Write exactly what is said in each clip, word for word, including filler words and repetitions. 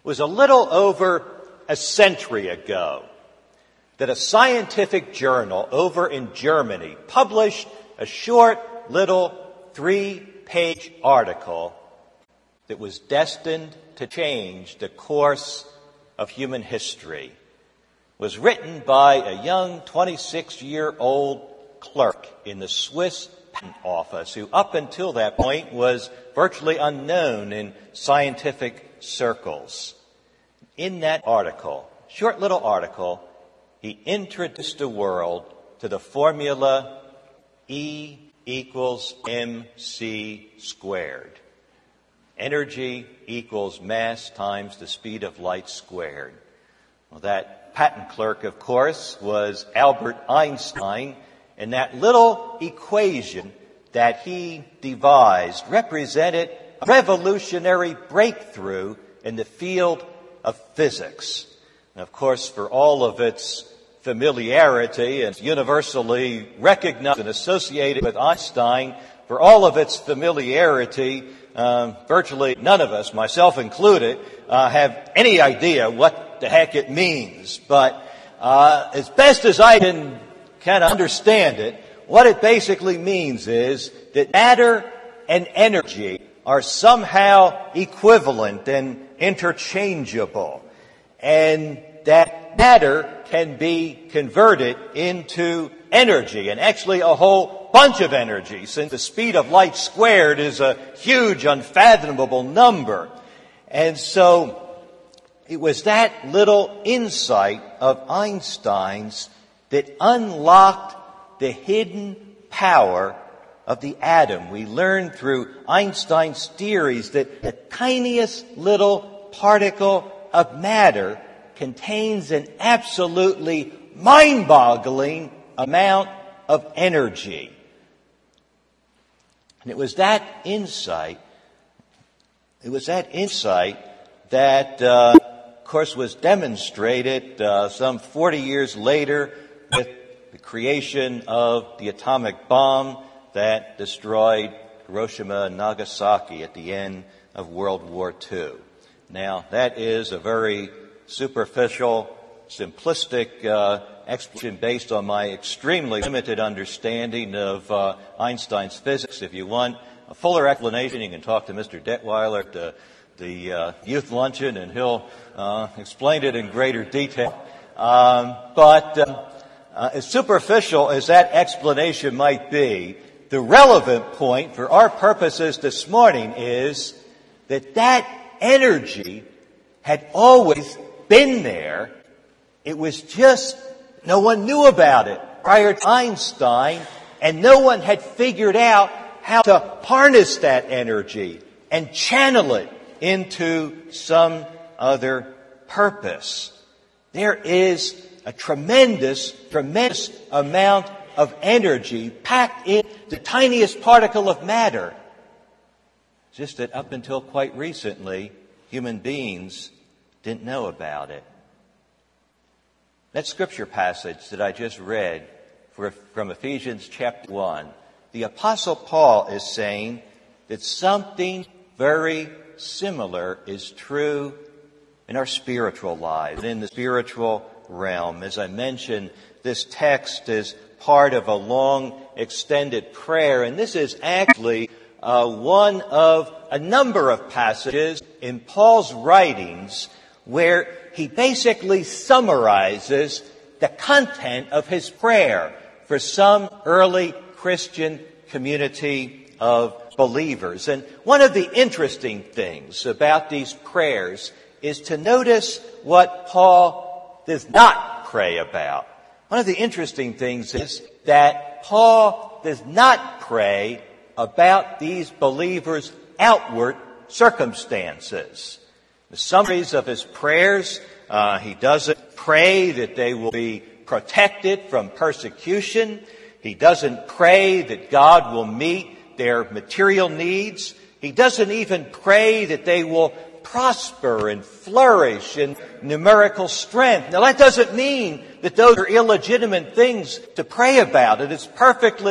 It was a little over a century ago that a scientific journal over in Germany published a short little three-page article that was destined to change the course of human history. It was written by a young twenty-six-year-old clerk in the Swiss patent office who up until that point was virtually unknown in scientific circles. In that article, short little article, he introduced the world to the formula E equals mc squared. Energy equals mass times the speed of light squared. Well, that patent clerk, of course, was Albert Einstein, and that little equation that he devised represented a revolutionary breakthrough in the field of physics. And of course, for all of its familiarity and universally recognized and associated with Einstein, for all of its familiarity, um, virtually none of us, myself included, uh, have any idea what the heck it means. But uh, as best as I can kind of understand it, what it basically means is that matter and energy are somehow equivalent and interchangeable, and that matter can be converted into energy, and actually a whole bunch of energy, since the speed of light squared is a huge, unfathomable number. And so it was that little insight of Einstein's that unlocked the hidden power of the atom. We learned through Einstein's theories that the tiniest little particle of matter contains an absolutely mind-boggling amount of energy. And it was that insight, it was that insight that, uh, of course, was demonstrated uh, some forty years later with the creation of the atomic bomb that destroyed Hiroshima and Nagasaki at the end of World War Two. Now, that is a very superficial, simplistic uh, explanation based on my extremely limited understanding of uh, Einstein's physics. If you want a fuller explanation, you can talk to Mister Detweiler at the, the uh, youth luncheon, and he'll uh, explain it in greater detail. Um, but uh, uh, as superficial as that explanation might be, the relevant point for our purposes this morning is that that energy had always been there. It was just no one knew about it prior to Einstein, and no one had figured out how to harness that energy and channel it into some other purpose. There is a tremendous, tremendous amount of energy packed in the tiniest particle of matter. Just that up until quite recently, human beings didn't know about it. That scripture passage that I just read for, from Ephesians chapter one, the Apostle Paul is saying that something very similar is true in our spiritual lives, in the spiritual realm. As I mentioned, this text is part of a long, extended prayer, and this is actually uh, one of a number of passages in Paul's writings where he basically summarizes the content of his prayer for some early Christian community of believers. And one of the interesting things about these prayers is to notice what Paul does not pray about. One of the interesting things is that Paul does not pray about these believers' outward circumstances. The summaries of his prayers, uh, he doesn't pray that they will be protected from persecution. He doesn't pray that God will meet their material needs. He doesn't even pray that they will prosper and flourish in numerical strength. Now, that doesn't mean that those are illegitimate things to pray about. It is perfectly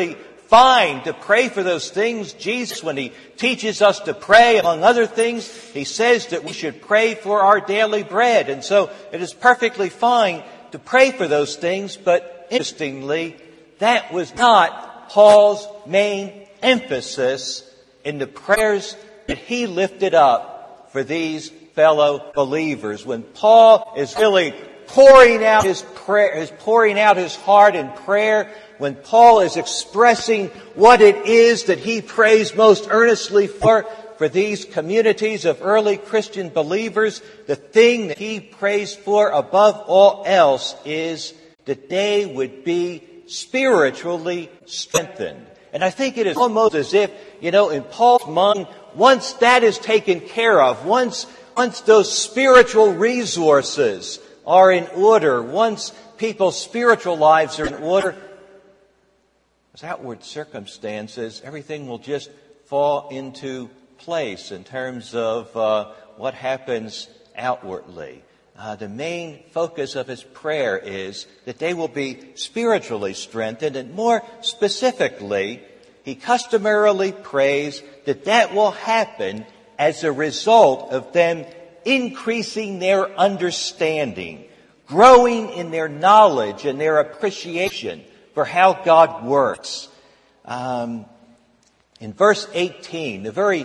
fine to pray for those things. Jesus, when he teaches us to pray, among other things, he says that we should pray for our daily bread. And so it is perfectly fine to pray for those things, but interestingly, that was not Paul's main emphasis in the prayers that he lifted up for these fellow believers. When Paul is really pouring out his prayer, is pouring out his heart in prayer, when Paul is expressing what it is that he prays most earnestly for, for these communities of early Christian believers, the thing that he prays for above all else is that they would be spiritually strengthened. And I think it is almost as if, you know, in Paul's mind, once that is taken care of, once, once those spiritual resources are in order, once people's spiritual lives are in order, as outward circumstances, everything will just fall into place in terms of uh, what happens outwardly. Uh, the main focus of his prayer is that they will be spiritually strengthened, and more specifically, he customarily prays that that will happen as a result of them increasing their understanding, growing in their knowledge and their appreciation for how God works. Um, in verse eighteen, the very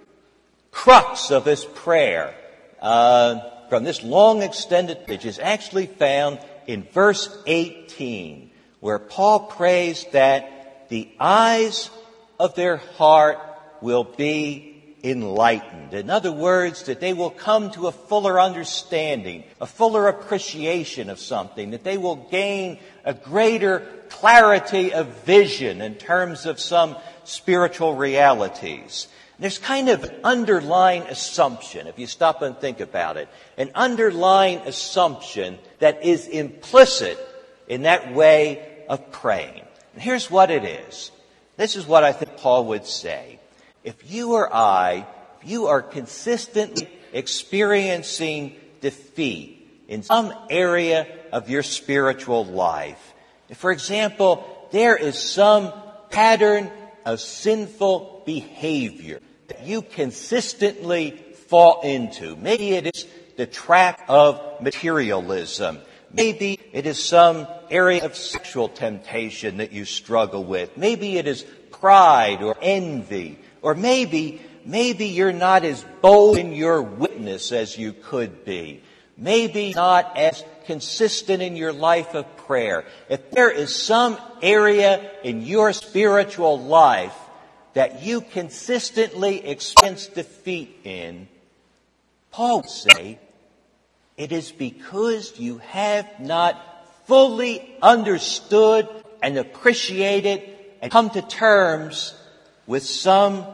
crux of his prayer, uh, from this long extended passage is actually found in verse eighteen, where Paul prays that the eyes of their heart will be enlightened. In other words, that they will come to a fuller understanding, a fuller appreciation of something, that they will gain a greater clarity of vision in terms of some spiritual realities. There's kind of an underlying assumption, if you stop and think about it, an underlying assumption that is implicit in that way of praying. And here's what it is. This is what I think Paul would say. If you or I, if you are consistently experiencing defeat in some area of your spiritual life, if, for example, there is some pattern of sinful behavior that you consistently fall into. Maybe it is the trap of materialism. Maybe it is some area of sexual temptation that you struggle with. Maybe it is pride or envy. Or maybe, maybe you're not as bold in your witness as you could be. Maybe not as consistent in your life of prayer. If there is some area in your spiritual life that you consistently experience defeat in, Paul would say, it is because you have not fully understood and appreciated and come to terms with some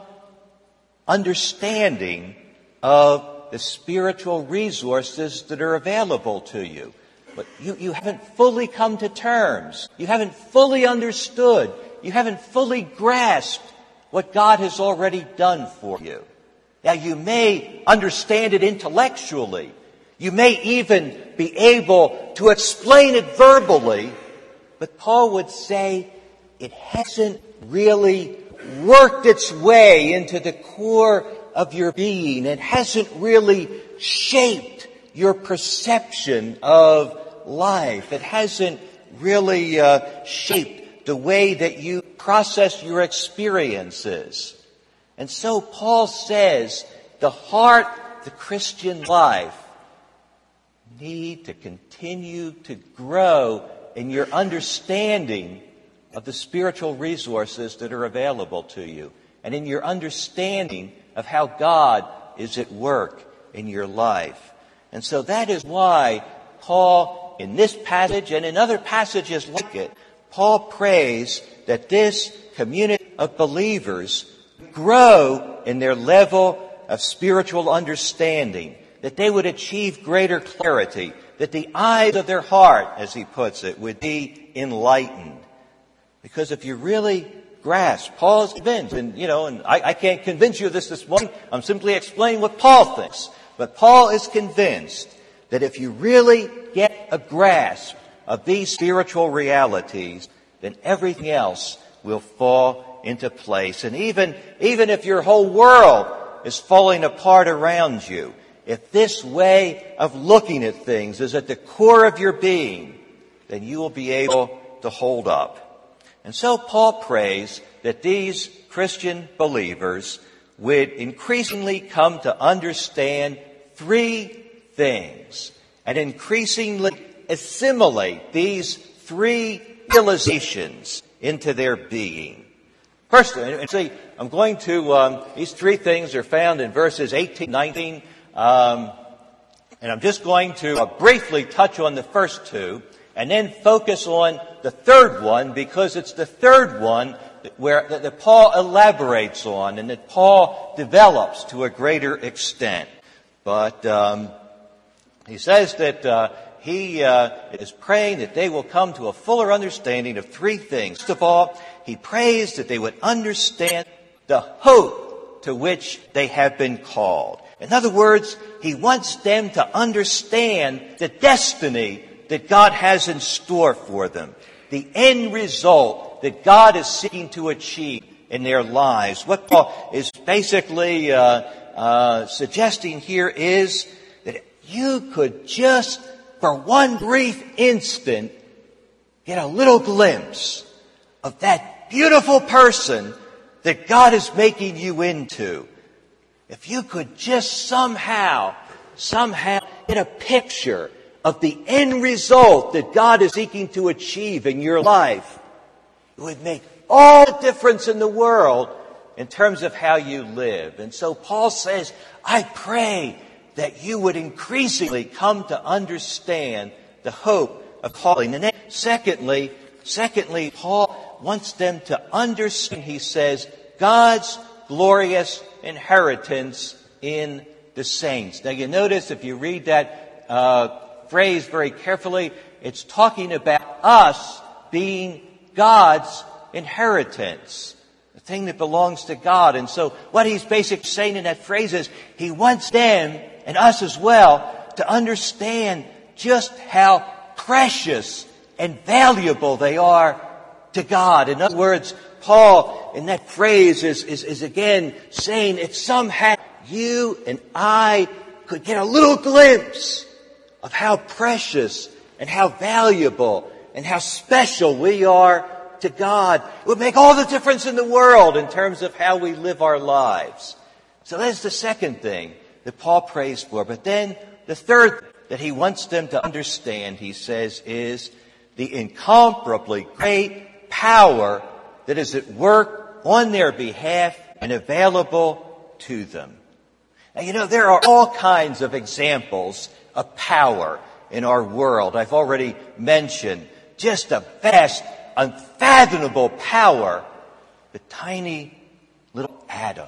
understanding of the spiritual resources that are available to you. But you, you haven't fully come to terms. You haven't fully understood. You haven't fully grasped what God has already done for you. Now, you may understand it intellectually. You may even be able to explain it verbally. But Paul would say it hasn't really worked its way into the core of your being. It hasn't really shaped your perception of life. It hasn't really uh, shaped the way that you process your experiences. And so Paul says the heart, the Christian life, need to continue to grow in your understanding of the spiritual resources that are available to you, and in your understanding of how God is at work in your life. And so that is why Paul, in this passage and in other passages like it, Paul prays that this community of believers grow in their level of spiritual understanding, that they would achieve greater clarity, that the eyes of their heart, as he puts it, would be enlightened. Because if you really grasp, Paul is convinced, and you know, and I, I can't convince you of this this morning, I'm simply explaining what Paul thinks. But Paul is convinced that if you really get a grasp of these spiritual realities, then everything else will fall into place. And even, even if your whole world is falling apart around you, if this way of looking at things is at the core of your being, then you will be able to hold up. And so Paul prays that these Christian believers would increasingly come to understand three things and increasingly assimilate these three realizations into their being. First, and see, I'm going to, um, these three things are found in verses eighteen, nineteen, um, and I'm just going to uh, briefly touch on the first two and then focus on the third one, because it's the third one that, where, that, that Paul elaborates on and that Paul develops to a greater extent. But um, he says that uh, he uh, is praying that they will come to a fuller understanding of three things. First of all, he prays that they would understand the hope to which they have been called. In other words, he wants them to understand the destiny that God has in store for them, the end result that God is seeking to achieve in their lives. What Paul is basically uh, uh, suggesting here is that you could just, for one brief instant, get a little glimpse of that beautiful person that God is making you into. If you could just somehow, somehow get a picture of the end result that God is seeking to achieve in your life, it would make all the difference in the world in terms of how you live. And so Paul says, I pray that you would increasingly come to understand the hope of calling. And then secondly, secondly, Paul wants them to understand, he says, God's glorious inheritance in the saints. Now you notice if you read that uh, phrase very carefully, it's talking about us being God's inheritance, the thing that belongs to God. And so what he's basically saying in that phrase is he wants them and us as well to understand just how precious and valuable they are to God. In other words, Paul in that phrase is, is, is again saying if somehow you and I could get a little glimpse of how precious and how valuable and how special we are to God, it would make all the difference in the world in terms of how we live our lives. So that's the second thing that Paul prays for. But then the third that he wants them to understand, he says, is the incomparably great power that is at work on their behalf and available to them. Now, you know, there are all kinds of examples of power in our world. I've already mentioned just a vast, unfathomable power, the tiny little atom.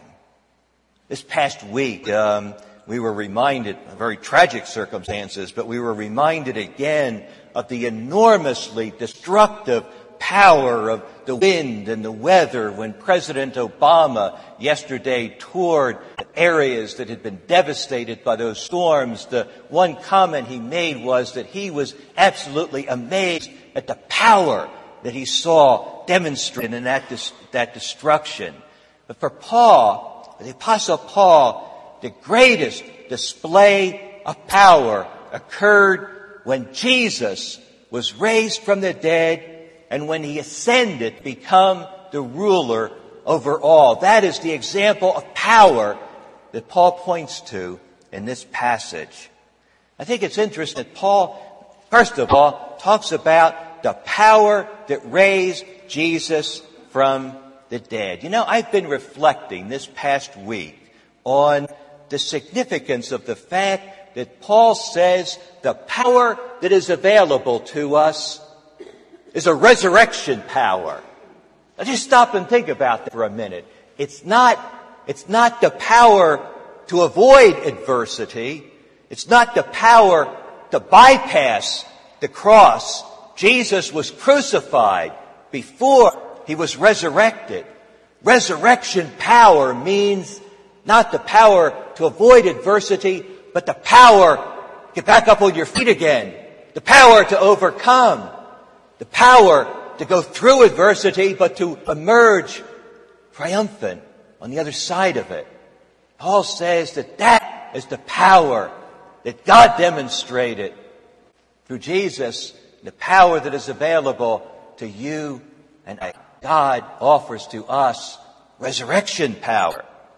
This past week, um, we were reminded, very tragic circumstances, but we were reminded again of the enormously destructive power of the wind and the weather when President Obama yesterday toured areas that had been devastated by those storms. The one comment he made was that he was absolutely amazed at the power that he saw demonstrated in that, dis- that destruction. But for Paul, the Apostle Paul, the greatest display of power occurred when Jesus was raised from the dead and when he ascended to become the ruler over all. That is the example of power that Paul points to in this passage. I think it's interesting that Paul, first of all, talks about the power that raised Jesus from the dead. You know, I've been reflecting this past week on the significance of the fact that Paul says the power that is available to us is a resurrection power. Now just stop and think about that for a minute. It's not, it's not the power to avoid adversity. It's not the power to bypass the cross. Jesus was crucified before he was resurrected. Resurrection power means not the power to avoid adversity, but the power to get back up on your feet again. The power to overcome. The power to go through adversity, but to emerge triumphant on the other side of it. Paul says that that is the power that God demonstrated through Jesus, the power that is available to you and I. God offers to us resurrection power.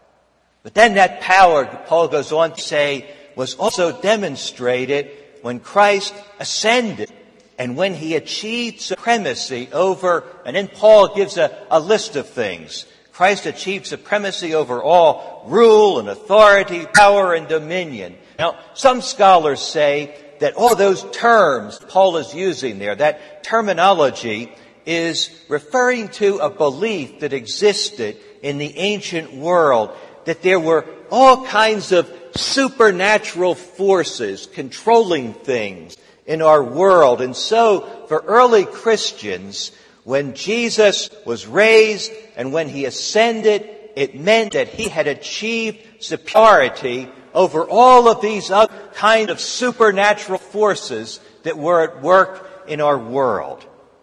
But then that power, Paul goes on to say, was also demonstrated when Christ ascended and when he achieved supremacy over, and then Paul gives a, a list of things. Christ achieved supremacy over all rule and authority, power and dominion. Now, some scholars say that all those terms Paul is using there, that terminology is referring to a belief that existed in the ancient world, that there were all kinds of supernatural forces controlling things in our world. And so, for early Christians, when Jesus was raised and when he ascended, it meant that he had achieved superiority over all of these other kind of supernatural forces that were at work in our world.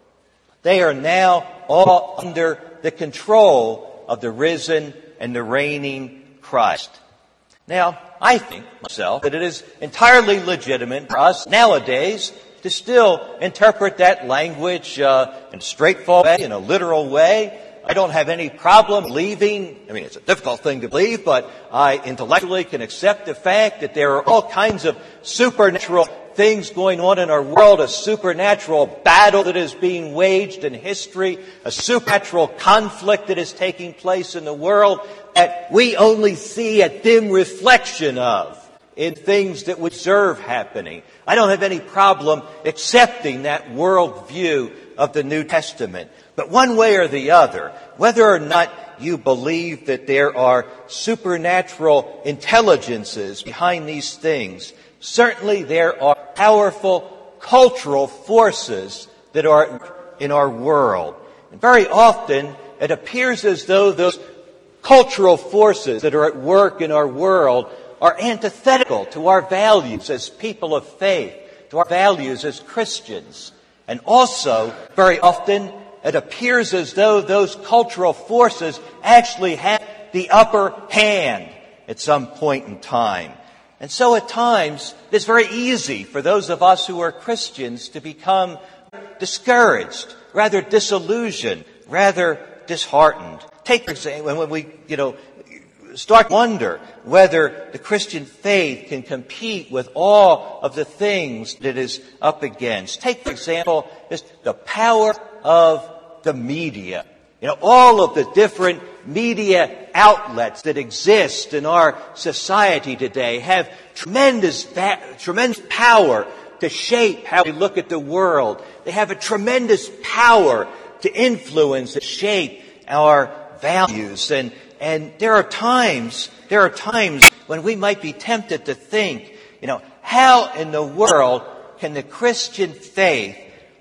They are now all under the control of the risen and the reigning Christ. Now, I think myself that it is entirely legitimate for us nowadays to still interpret that language uh, in a straightforward way, in a literal way. I don't have any problem believing, I mean, it's a difficult thing to believe, but I intellectually can accept the fact that there are all kinds of supernatural things going on in our world, a supernatural battle that is being waged in history, a supernatural conflict that is taking place in the world that we only see a dim reflection of in things that we observe happening. I don't have any problem accepting that worldview of the New Testament. But one way or the other, whether or not you believe that there are supernatural intelligences behind these things, certainly there are powerful cultural forces that are in our world. And very often it appears as though those cultural forces that are at work in our world are antithetical to our values as people of faith, to our values as Christians. And also, very often, it appears as though those cultural forces actually have the upper hand at some point in time. And so at times, it's very easy for those of us who are Christians to become discouraged, rather disillusioned, rather disheartened. Take, for example, when we, you know, start to wonder whether the Christian faith can compete with all of the things that it is up against. Take, for example, just the power of the media. You know, all of the different media outlets that exist in our society today have tremendous, tremendous power to shape how we look at the world. They have a tremendous power to influence and shape our values. And, and there are times, there are times when we might be tempted to think, you know, how in the world can the Christian faith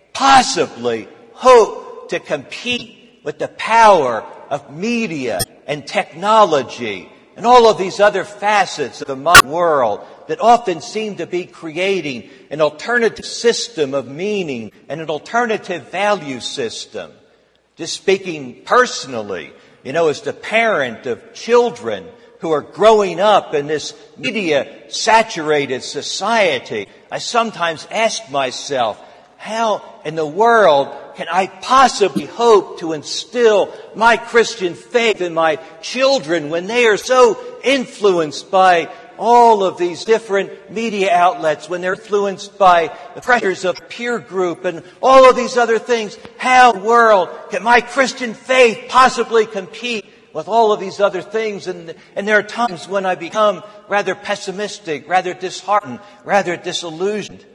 possibly hope to compete with the power of media and technology and all of these other facets of the modern world that often seem to be creating an alternative system of meaning and an alternative value system. Just speaking personally, you know, as the parent of children who are growing up in this media-saturated society, I sometimes ask myself, how in the world can I possibly hope to instill my Christian faith in my children when they are so influenced by all of these different media outlets, when they're influenced by the pressures of peer group and all of these other things? How in the world can my Christian faith possibly compete with all of these other things? And, and there are times when I become rather pessimistic, rather disheartened, rather disillusioned.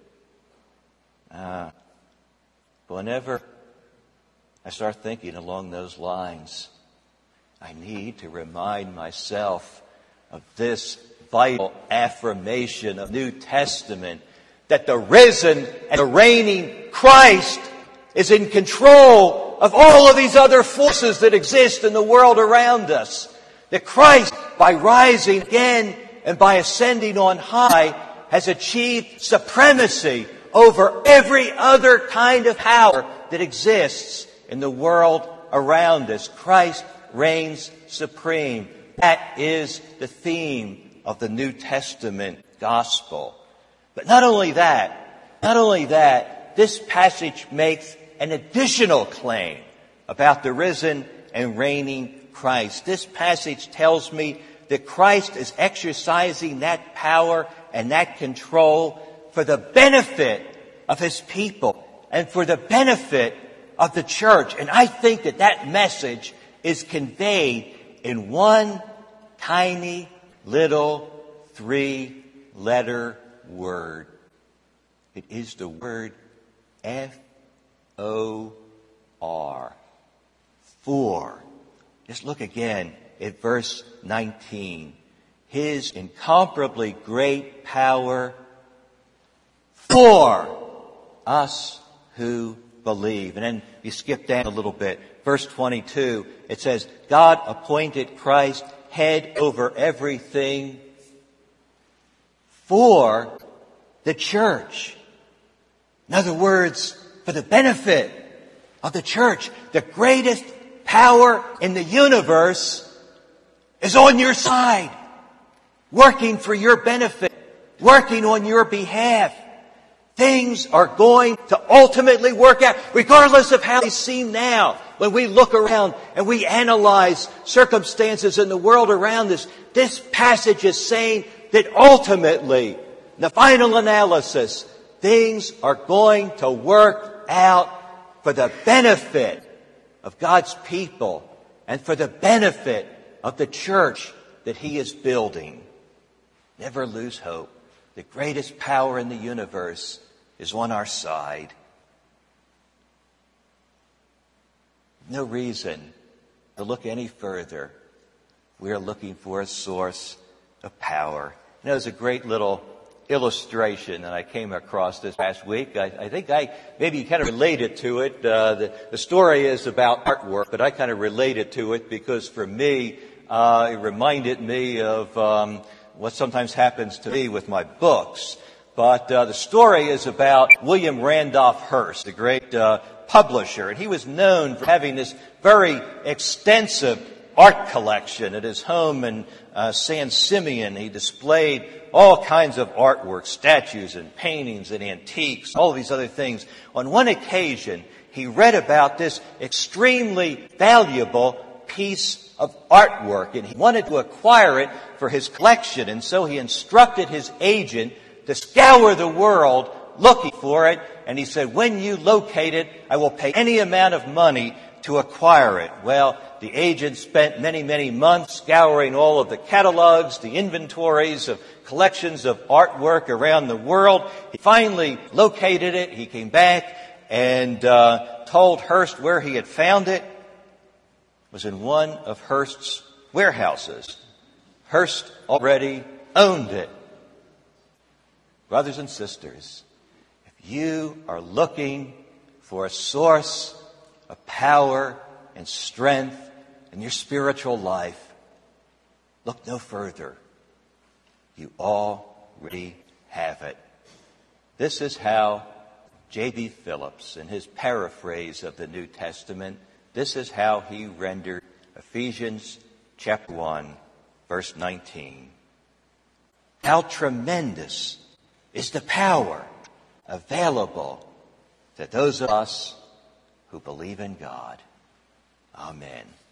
Ah, but whenever I start thinking along those lines, I need to remind myself of this vital affirmation of the New Testament, that the risen and the reigning Christ is in control of all of these other forces that exist in the world around us. That Christ, by rising again and by ascending on high, has achieved supremacy over every other kind of power that exists in the world around us. Christ reigns supreme. That is the theme of the New Testament gospel. But not only that, not only that, this passage makes an additional claim about the risen and reigning Christ. This passage tells me that Christ is exercising that power and that control for the benefit of his people and for the benefit of the church. And I think that that message is conveyed in one tiny little three-letter word. It is the word F O R. For. Just look again at verse nineteen. His incomparably great power for us who believe. And then you skip down a little bit. Verse twenty-two, it says, God appointed Christ head over everything for the church. In other words, for the benefit of the church. The greatest power in the universe is on your side, working for your benefit, working on your behalf. Things are going to ultimately work out, regardless of how they seem now. When we look around and we analyze circumstances in the world around us, this passage is saying that ultimately, in the final analysis, things are going to work out for the benefit of God's people and for the benefit of the church that he is building. Never lose hope. The greatest power in the universe is on our side. No reason to look any further. We are looking for a source of power. You know, there's a great little illustration that I came across this past week. I, I think I maybe kind of related to it. Uh, the, the story is about artwork, but I kind of related to it because for me, uh, it reminded me of um, what sometimes happens to me with my books. But uh, the story is about William Randolph Hearst, the great uh, publisher. And he was known for having this very extensive art collection at his home in uh, San Simeon. He displayed all kinds of artwork, statues and paintings and antiques, all these other things. On one occasion, he read about this extremely valuable piece of artwork, and he wanted to acquire it for his collection. And so he instructed his agent to scour the world looking for it. And he said, when you locate it, I will pay any amount of money to acquire it. Well, the agent spent many, many months scouring all of the catalogs, the inventories of collections of artwork around the world. He finally located it. He came back and uh, told Hearst where he had found it. It was in one of Hearst's warehouses. Hearst already owned it. Brothers and sisters, if you are looking for a source of power and strength in your spiritual life, look no further. You already have it. This is how J B Phillips, in his paraphrase of the New Testament, this is how he rendered Ephesians chapter one, verse nineteen. How tremendous is the power available to those of us who believe in God. Amen.